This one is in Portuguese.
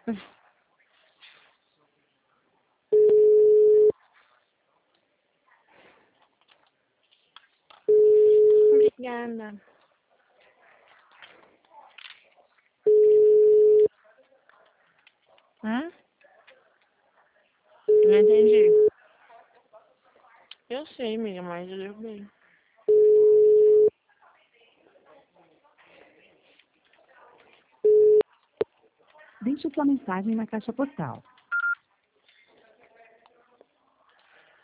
Obrigada. Hã? Não entendi. Eu sei, amiga, mas eu bem. Deixe sua mensagem na caixa postal